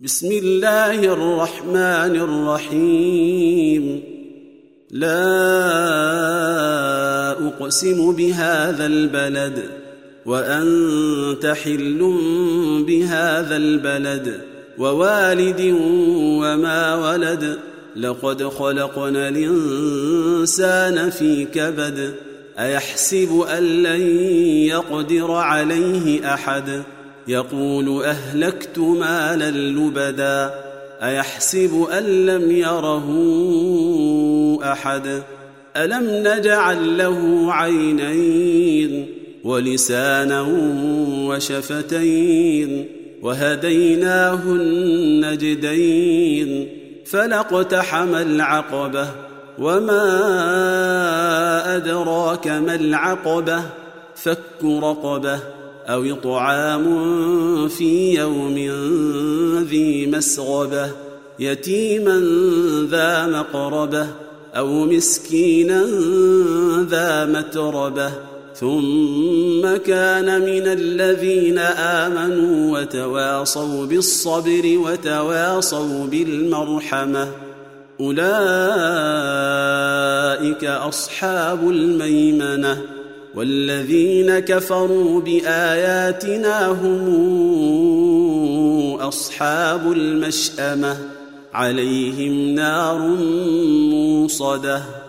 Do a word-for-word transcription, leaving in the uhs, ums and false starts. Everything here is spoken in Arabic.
بسم الله الرحمن الرحيم. لا أقسم بهذا البلد وأنت حل بهذا البلد ووالد وما ولد لقد خلقنا الإنسان في كبد أيحسب أن لن يقدر عليه أحد يقول أهلكت مالا لبدا أيحسب أن لم يره أحد ألم نجعل له عينين ولسانا وشفتين وهديناه النجدين فلاقتحم العقبة وما أدراك ما العقبة فك رقبة أو إطعام في يوم ذي مسغبة يتيما ذا مقربة أو مسكينا ذا متربة ثم كان من الذين آمنوا وتواصوا بالصبر وتواصوا بالمرحمة أولئك أصحاب الميمنة والذين كفروا بآياتنا هم أصحاب المشأمة عليهم نار موصدة.